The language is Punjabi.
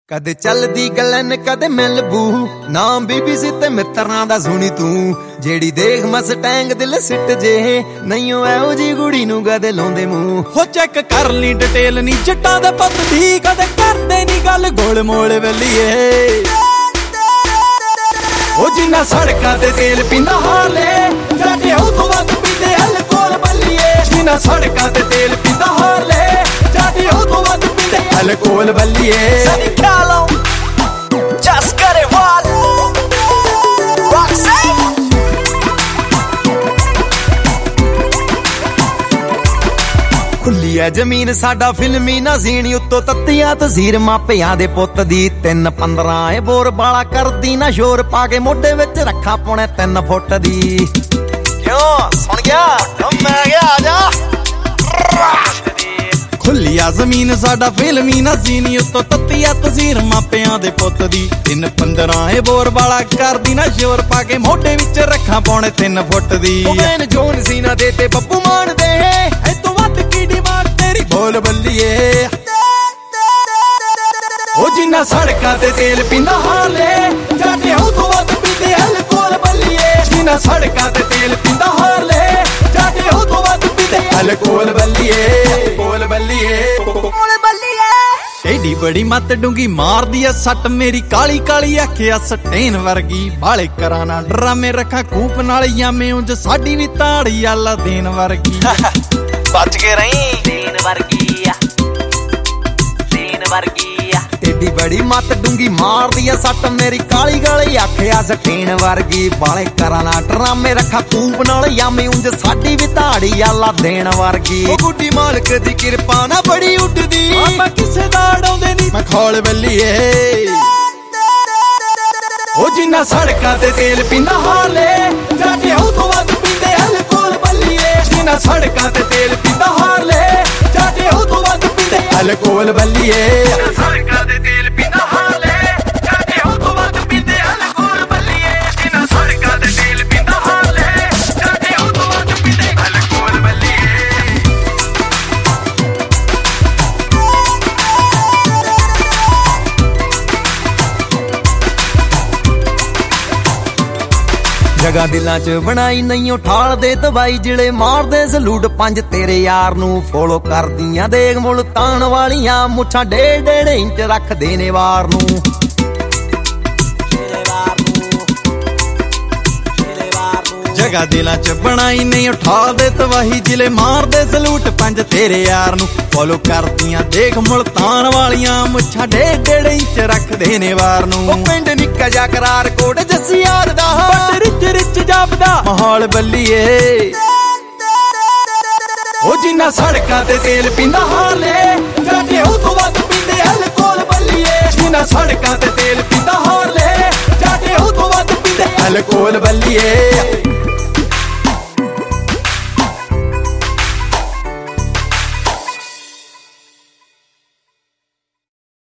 ਕਦੇ ਚੱਲਦੀ ਗਲਨ ਕਦੇ ਮਿਲਬੂ ਨਾਮ BBC ਤੇ ਮਿੱਤਰਾਂ ਦਾ ਸੁਣੀ ਤੂੰ ਜਿਹੜੀ ਦੇਖ ਮਸਟੈਂਗ ਦਿਲ ਸਿੱਟ ਜੇ ਨਹੀਂ ਓ ਐਓ ਜੀ ਕੁੜੀ ਨੂੰ ਕਦੇ ਲਾਉਂਦੇ ਮੂੰਹ ਹੋ ਚੈੱਕ ਕਰ ਲਈ ਡਿਟੇਲ ਨਹੀਂ ਜੱਟਾਂ ਦੇ ਪੁੱਤ ਦੀ ਕਦੇ ਕਰਦੇ ਨਹੀਂ ਗੱਲ ਗੋਲ ਮੋਲ ਵੇਲੀਏ ਉਹ ਜਿੰਨਾ ਸੜਕਾਂ ਤੇ ਤੇਲ ਪੀਂਦਾ ਹਾਲੇ ਜਾਟੇ ਉਹ ਤੋਂ ਵੱਧ ਪੀਂਦੇ ਅਲਕੋਹਲ ਬੱਲੀਏ ਜਿੰਨਾ ਸੜਕਾਂ ਤੇ ਤੇਲ ਪੀਂਦਾ ਹਾਲੇ ਜਾਟੇ ਉਹ ਤੋਂ ਵੱਧ ਪੀਂਦੇ ਅਲਕੋਹਲ ਬੱਲੀਏ Sunny Carlo, just got it wild. Roxanne. ਖੁੱਲੀ ਐ ਜ਼ਮੀਨ ਸਾਡਾ ਫਿਲਮੀ ਨਾ ਜ਼ੀਣੀ ਉੱਤੋਂ ਤੱਤੀਆਂ ਤਜ਼ੀਰ ਮਾਪਿਆਂ ਦੇ ਪੁੱਤ ਦੀ 3-15 ਏ ਬੋਰ ਬਾਲਾ ਕਰਦੀ ਨਾ ਸ਼ੋਰ ਪਾ ਕੇ ਮੋਢੇ ਵਿੱਚ ਰੱਖਾ ਪੌਣੇ 3 ਫੁੱਟ ਦੀ ਕਿਉਂ ਸੁਣ ਗਿਆ ਮੈਂ ਗਿਆ ਆ ਜਾ ਖੁੱਲੀਆ ਜ਼ਮੀਨ ਸਾਡਾ ਫਿਲਮੀ ਨਾ ਜ਼ੀਨੀ ਉੱਤੋਂ ਤੱਤੀਆ ਤਜ਼ੀਰ ਮਾਪਿਆਂ ਦੇ ਪੁੱਤ ਦੀ 3-15 ਏ ਬੋਰ ਵਾਲਾ ਕਰਦੀ ਨਾ ਸ਼ੋਰ ਪਾ ਕੇ ਮੋਢੇ ਵਿੱਚ ਰੱਖਾਂ ਪੌਣੇ 3 ਫੁੱਟ ਦੀ ਉਹ ਮੈਨ ਜੋਨ ਸੀਨਾ ਦੇ ਤੇ ਬੱਬੂ ਮਾਨ ਦੇ ਐ ਤੋਂ ਵੱਧ ਕੀ ਡਿਮਾਂਡ ਤੇਰੀ ਬੋਲ ਬੱਲੀਏ ਉਹ ਜਿੰਨਾ ਸੜਕਾਂ ਤੇ ਤੇਲ ਪੀਂਦਾ ਹਾਲੇ ਜਾਟੇ ਉਹ ਤੋਂ ਵੱਧ ਪੀਂਦੇ ਅਲਕੋਹਲ ਬੱਲੀਏ ਜਿੰਨਾ ਸੜਕਾਂ ਤੇ ਤੇਲ ਪੀਂਦਾ ਹਾਲੇ ਜਾਟੇ ਉਹ ਤੋਂ ਵੱਧ ਪੀਂਦੇ ਅਲਕੋਹਲ ਬੱਲੀਏ ਬੋਲ ਬੱਲੀਏ ਏਡੀ ਬੜੀ ਮੱਤ ਡੂੰਗੀ ਮਾਰਦੀ ਐ ਸੱਟ ਮੇਰੀ ਕਾਲੀ ਕਾਲੀ ਆਖਿਆ ਸਟੇਨ ਵਰਗੀ ਬਾਲੇ ਕਰਾਂ ਨਾ ਡਰਾਮੇ ਰੱਖਾਂ ਕੂਪ ਨਾਲ ਯਾਮੇ ਉਂਝ ਸਾਡੀ ਵੀ ਤਾੜੀ ਆਲਾ ਦੇਣ ਵਰਗੀ ਬਚ ਕੇ ਰਹੀ ਦੇਣ ਵਰਗੀ ਆ ਦੇਣ ਵਰਗੀ ਆ ਏਡੀ ਬੜੀ ਮੱਤ ਡੂੰਗੀ ਮਾਰਦੀ ਐ ਸੱਟ ਮੇਰੀ ਕਾਲੀ ਕਾਲੀ ਆਖਿਆ ਸਟੇਨ ਵਰਗੀ ਬਾਲੇ ਕਰਾਂ ਨਾ ਡਰਾਮੇ ਰੱਖਾਂ ਕੂਪ ਨਾਲ ਯਾਮੇ ਉਂਝ ਸਾਡੀ ਵੀ ਤਾੜੀ ਆਲਾ ਦੇਣ ਵਰਗੀ ਉਹ ਗੁੱਡੀ ਮਾਲਕ ਦੀ ਕਿਰਪਾ ਨਾ ਬੜੀ ਉੱਡਦੀ ਆਪਾਂ ਕਿਸੇ ਦਾ ਅੜਾਉਂਦੇ ਨਹੀਂ ਮਖੌਲ ਬੱਲੀਏ ਉਹ ਜਿੰਨਾ ਸੜਕਾਂ ਤੇ ਤੇਲ ਪੀਂਦਾ ਹਾਲੇ ਜਾਟੇ ਉਹ ਤੋਂ ਵੱਧ ਪੀਂਦੇ ਅਲਕੋਹਲ ਬੱਲੀਏ ਜਿੰਨਾ ਸੜਕਾਂ ਤੇ ਤੇਲ ਪੀਂਦਾ ਹਾਲੇ ਜਾਟੇ ਉਹ ਤੋਂ ਵੱਧ ਪੀਂਦੇ ਅਲਕੋਹਲ ਬੱਲੀਏ ਸੜਕਾਂ ਤੇ ਤੇਲ ਪੀਂਦਾ ਹਾਲੇ ਜਾਟੇ ਉਹ ਤੋਂ ਵੱਧ ਪੀਂਦੇ ਅਲਕੋਹਲ ਬੱਲੀਏ ਜਿੰਨਾ ਸੜਕਾਂ ਤੇ ਤੇਲ ਪੀਂਦਾ ਹਾਲੇ ਜਾਟੇ ਉਹ ਤੋਂ ਵੱਧ ਪੀਂਦੇ ਅਲਕੋਹਲ ਬੱਲੀਏ ਜਗਾ ਦਿਲਾਂ 'ਚ ਬਣਾਈ ਨਹੀਂ ਉਠਾਲ ਦੇ ਦਵਾਈ ਜਿਹੜੇ ਮਾਰਦੇ ਸਲੂਟ 5 ਤੇਰੇ ਯਾਰ ਨੂੰ ਫੋਲੋ ਕਰਦੀਆਂ ਦੇਖ ਮੁਲਤਾਨ ਵਾਲੀਆਂ ਮੁੱਛਾਂ 1.5 ਇੰਚ ਰੱਖਦੇ ਨੇ ਵਾਰ ਨੂੰ ਜਗਾ ਦਿਲਾਂ 'ਚ ਬਣਾਈ ਨਹੀਂ ਉਠਾ ਦੇ ਤਵਾਹੀ ਜ਼ਿਲੇ ਮਾਰਦੇ ਸਲੂਟ 5 ਤੇਰੇ ਯਾਰ ਨੂੰ ਫੋਲੋ ਕਰਦੀਆਂ ਦੇਖ ਮੁਲਤਾਨ ਵਾਲੀਆਂ ਮੁੱਛਾਂ 1.5 ਇੰਚ ਰੱਖਦੇ ਨੇ ਵਾਰ ਨੂੰ ਉਹ ਪਿੰਡ ਨਿੱਕਾ ਜਾ ਕਰਾਰ ਕੋਟ ਜੱਸੀ ਯਾਰ ਦਾ ਬੱਟ ਰਿਚ ਰਿਚ ਜਾਪਦਾ ਮਾਹੌਲ ਬੱਲੀਏ ਉਹ ਜਿੰਨਾ ਸੜਕਾਂ ਤੇ ਤੇਲ ਪੀਂਦਾ ਹਾਲੇ ਜਾਟੇ ਉਹ ਤੋਂ ਵੱਧ ਪੀਂਦੇ ਅਲਕੋਹਲ ਬੱਲੀਏ ਜਿੰਨਾ ਸੜਕਾਂ ਤੇ ਤੇਲ ਪੀਂਦਾ ਹਾਲੇ ਜਾਟੇ ਉਹ ਤੋਂ ਵੱਧ ਪੀਂਦੇ ਅਲਕੋਹਲ ਬੱਲੀਏ